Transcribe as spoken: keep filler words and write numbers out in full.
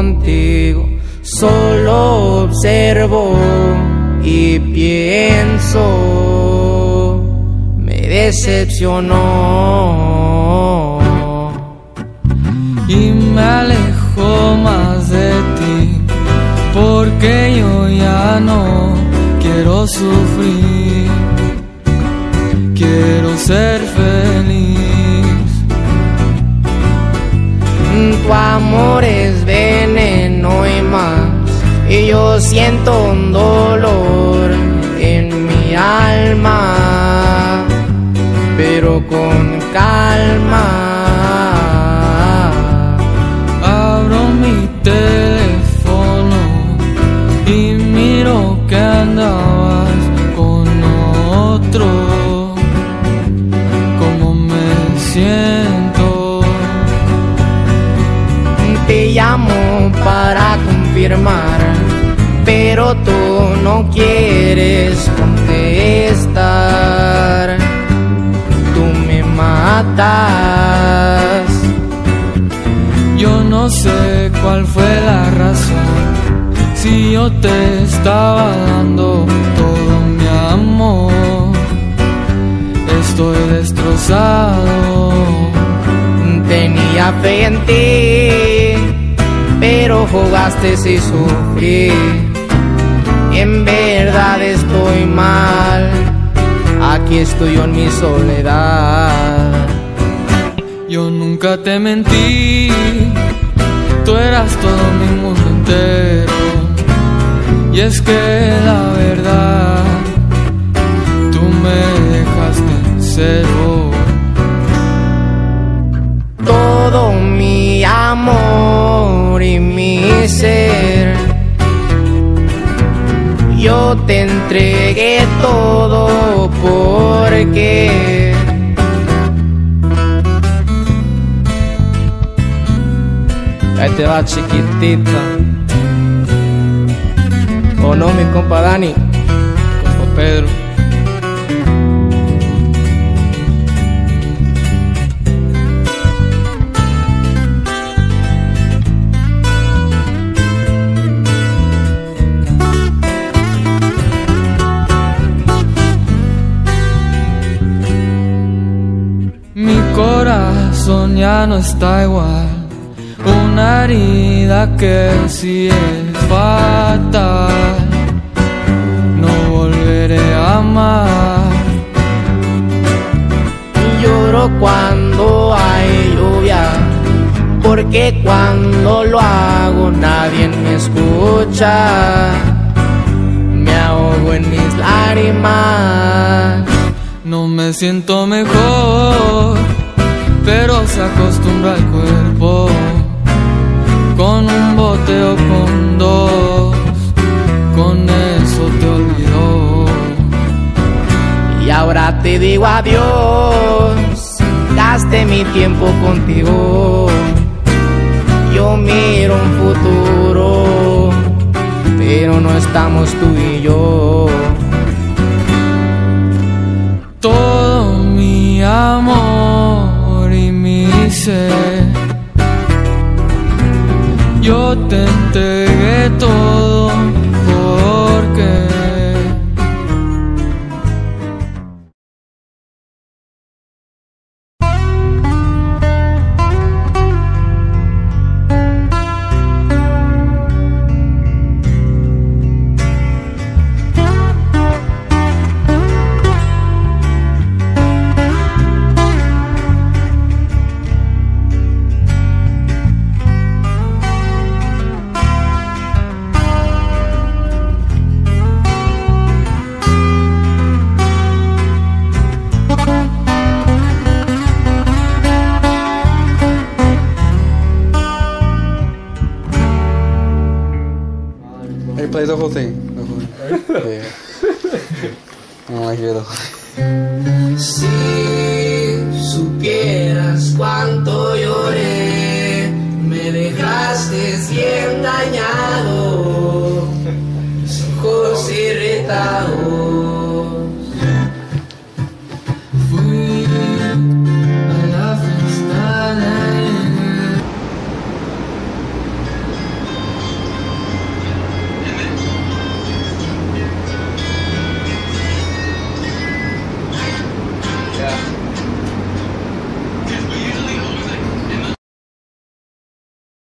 contigo, solo observo y pienso, me decepcionó y me alejo más de ti, porque yo ya no quiero sufrir, quiero ser feliz. Tu amor es veneno y más, y yo siento un dolor en mi alma, pero con calma. Abro mi teléfono y miro que andabas con otro. ¿Cómo me siento? Te llamo para confirmar, pero tú no quieres contestar. Tú me matas. Yo no sé cuál fue la razón, si yo te estaba dando todo mi amor. Estoy destrozado. Tenía fe en ti, pero jugaste y sufrí. En verdad estoy mal, aquí estoy yo en mi soledad. Yo nunca te mentí, tú eras todo mi mundo entero. Y es que la verdad, tú me dejaste en cero. Todo mi amor y mi ser, yo te entregué todo porque ahí te va, chiquitita. ¿O no, mi compa Dani? Compa Pedro. Mi corazón ya no está igual, una herida que sí es fatal. No volveré a amar. Lloro cuando hay lluvia, porque cuando lo hago nadie me escucha. Me ahogo en mis lágrimas. No me siento mejor, pero se acostumbra al cuerpo. Con un bote o con dos, con eso te olvidó. Y ahora te digo adiós, gasté mi tiempo contigo. Yo miro un futuro, pero no estamos tú y yo. Todo mi amor y mi ser, yo te entregué todo porque play the whole thing. The whole thing. Yeah. I don't like it though. Si supieras cuánto yo